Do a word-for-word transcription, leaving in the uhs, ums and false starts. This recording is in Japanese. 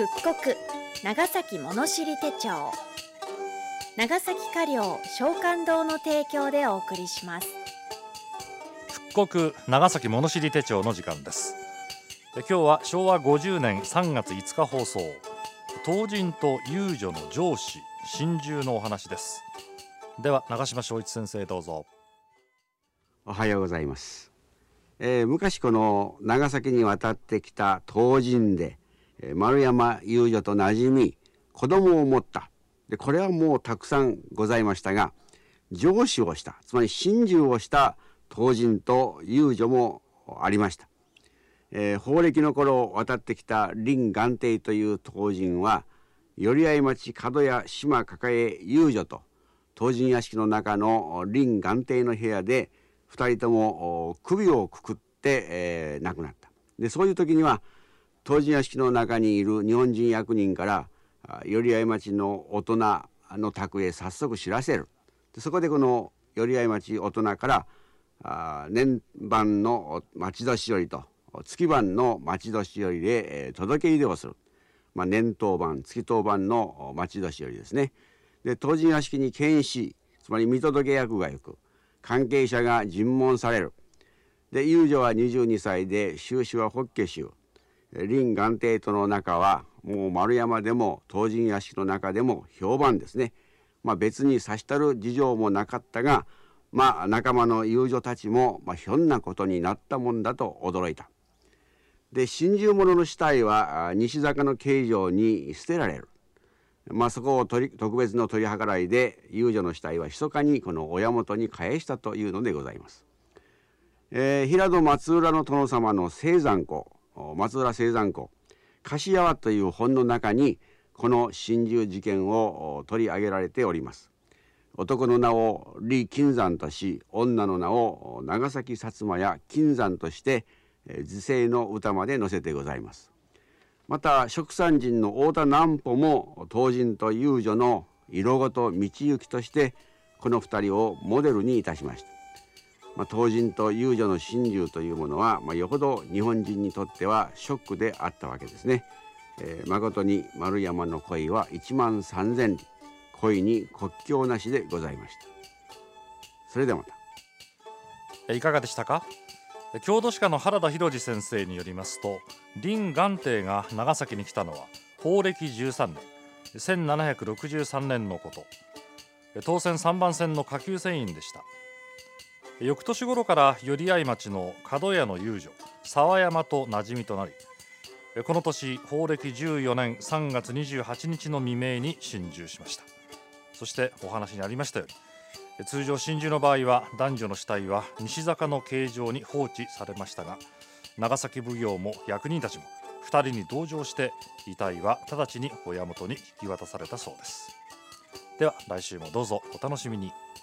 復刻長崎物知り手帳、長崎華領商館堂の提供でお送りします。 復刻長崎物知り手帳の時間です。今日はしょうわごじゅうねんさんがついつか放送、唐人と遊女の上司心中のお話です。では長島正一先生、どうぞ。 おはようございます。えー、昔この長崎に渡ってきた唐人で、えー、丸山遊女と馴染み子供を持った。でこれはもうたくさんございましたが、上司をした、つまり心中をした唐人と遊女もありました。えー、法暦の頃渡ってきた林元貞という唐人は、寄合町角屋島抱え遊女と唐人屋敷の中の林元貞の部屋でふたりとも首をくくって、えー、亡くなった。でそういう時には唐人屋敷の中にいる日本人役人から寄合町の大人の宅へ早速知らせる。でそこでこの寄合町大人からあ年番の町年寄と月番の町年寄で、えー、届け入れをする。まあ、年当番月当番の町年寄ですね。で唐人屋敷に検視、つまり見届け役が行く。関係者が尋問される。で遊女はにじゅうにさいで収支は法華宗。林元貞との仲はもう丸山でも唐人屋敷の中でも評判ですね。まあ、別にさしたる事情もなかったが、まあ、仲間の遊女たちも、まあ、ひょんなことになったもんだと驚いた。で心中者の死体は西坂の刑場に捨てられる。まあ、そこを取り特別の取り計らいで遊女の死体は密かにこの親元に返したというのでございます。えー、平戸松浦の殿様の青山公、松浦青山公樫屋という本の中にこの心中事件を取り上げられております。男の名を李金山とし、女の名を長崎薩摩や金山として辞世の歌まで載せてございます。また蜀山人の太田南穂も唐人と遊女の色ごと道行きとしてこの二人をモデルにいたしました。まあ、唐人と遊女の心中というものは、まあ、よほど日本人にとってはショックであったわけですね。えー、誠に丸山の恋はいちまんさんぜん里、恋に国境なしでございました。それではまた。いかがでしたか。郷土史家の原田博二先生によりますと、林元貞が長崎に来たのは法暦じゅうさんねんせんななひゃくろくじゅうさんねんのこと。当選さんばん線の下級船員でした。翌年頃から寄合町の角屋の遊女沢山と馴染みとなり、この年法暦じゅうよねんさんがつにじゅうはちにちの未明に心中しました。そしてお話にありましたように、通常心中の場合は男女の死体は西坂の刑場に放置されましたが、長崎奉行も役人たちもふたりに同乗して遺体は直ちに親元に引き渡されたそうです。では来週もどうぞお楽しみに。